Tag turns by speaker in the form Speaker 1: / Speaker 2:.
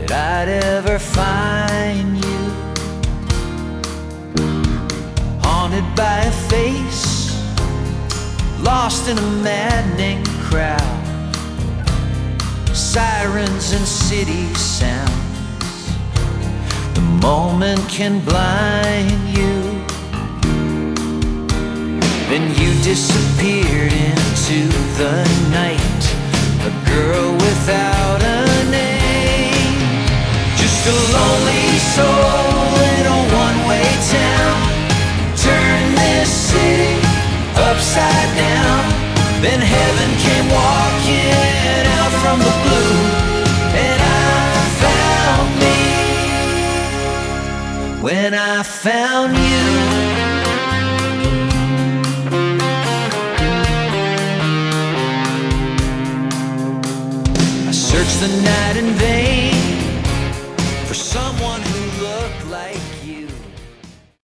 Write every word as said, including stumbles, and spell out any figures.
Speaker 1: that I'd ever find you. Haunted by a face, lost in a maddening crowd, sirens and city sounds. The moment can blind you. Then you disappeared into the night, a girl without a name, just a lonely soul in a one-way town. Turn this city upside down. Then heaven came walking out from the blue, and I found me when I found you. Searched the night in vain for someone who looked like